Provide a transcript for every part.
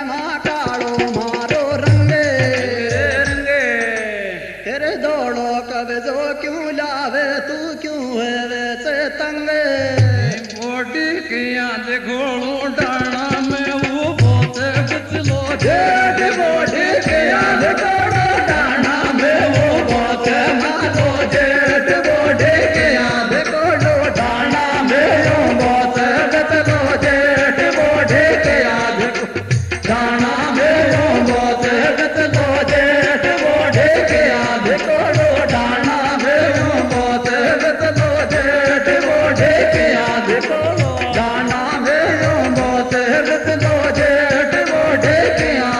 मा कालो मारो रंगे रंगे तेरे दौड़ो कब्जो क्यों लावे तू क्यों है वैसे तंगे बॉडी के याद घोड़ो डाना में वो बहुत बचलो जेठ बॉडी के याद घोड़ो डाना में वो बहुत मारो जेठ बॉडी के याद घोड़ो डाना में वो बहुत बचलो जेठ बॉडी के याद डाना में वो बहुत बचलो जेठ बॉडी के याद घोड़ो डाना में वो बहुत बचलो जेठ बॉडी के याद घोड़ो डाना में वो बहुत बचलो जेठ बॉडी के याद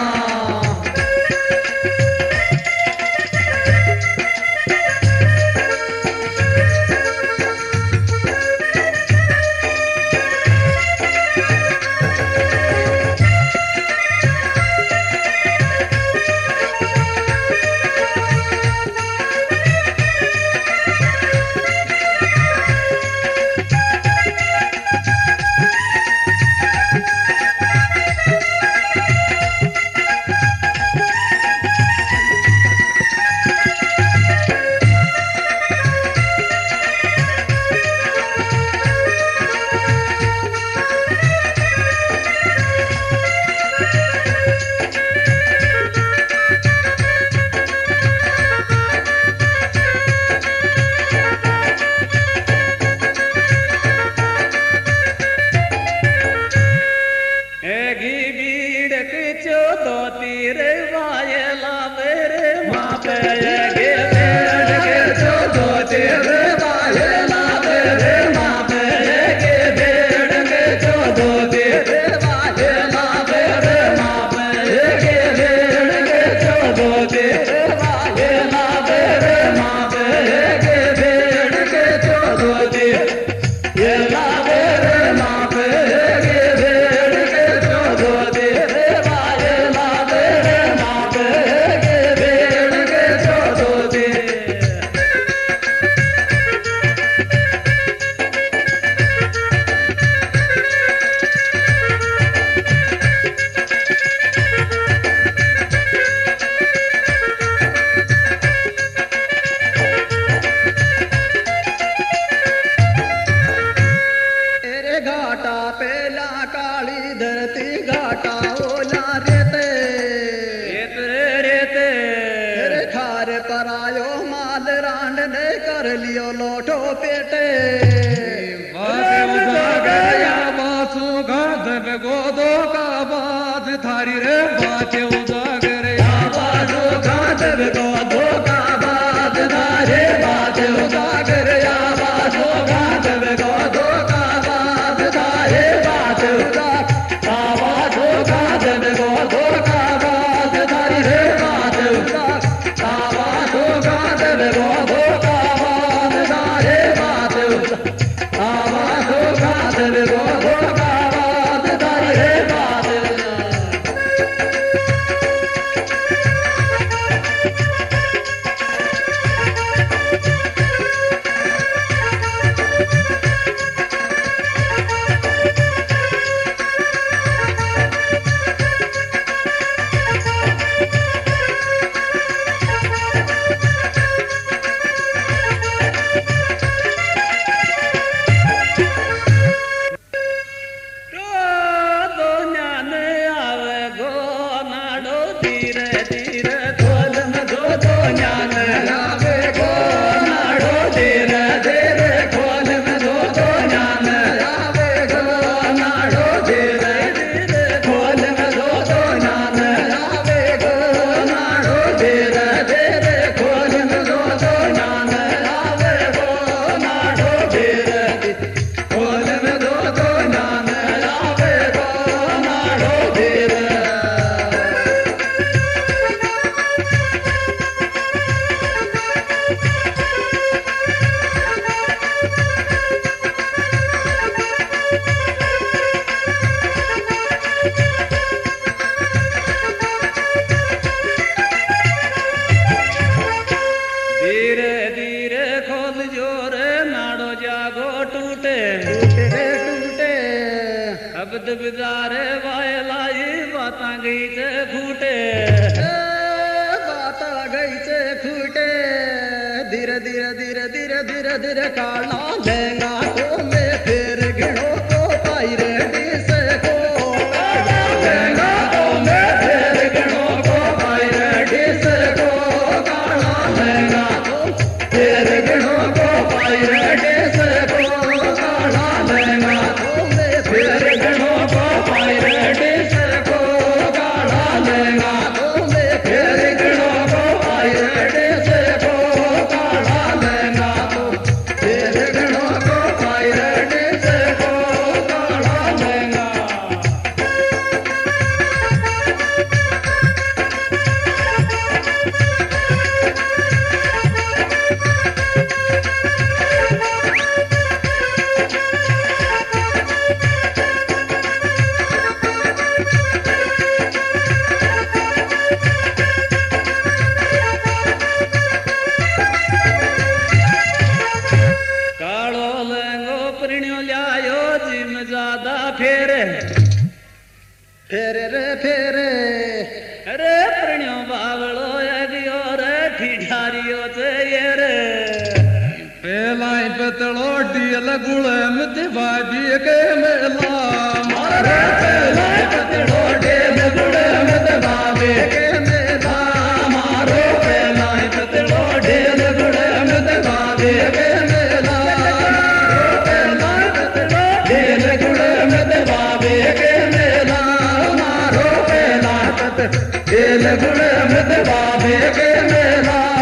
लोटो पेटे गोदो का बात थारी रे बाते उजागर बाजो गादर गोदो का बात थारे बात उजागर या बाजो गादर गोदो का बात थारे बात उजागर बाजो गादर गोदो का बात थारी रे बात उजागर बाजो गादर गोदो का बात थारे बात उजागर बाजो गादर गोदो का बात थारी रे बात गई से फूटे बात गई से फूटे धीरे धीरे धीरे धीरे धीरे धीरे काला लेंगा तो मैं फिर गिनो को पाई रेडी से को काला लेंगा तो मैं फिर गिनो को पाई रेडी से को काला लेंगा तो फिर गिनो को पाई रेडी से को काला लेंगा तो मैं फिर गिनो को पाई रेडी से को काला लेंगा तो मैं फिर गिनो को पाई रेडी से को काला लेंगा तो फिर गिनो को पाई रेडी से को काला लेंगा कालो लंगो प्रणियो लायो जिम ज्यादा फेरे फेरे रे फेरे अरे प्रणियो बावलो यगियो रे ठिठारियो से ये रे पेलाई पतलो डियल गुळे मत बाजी के मेला मारे पेलाई पतलो डियल गुळे मत बाजी के मेला मारो पेलाई पतलो डियल गुळे मत बाजी के मेला पेलाई पतलो डियल गुळे मत बाजी के मेला मारो पेलाई पतलो डियल गुळे मत बाजी के मेला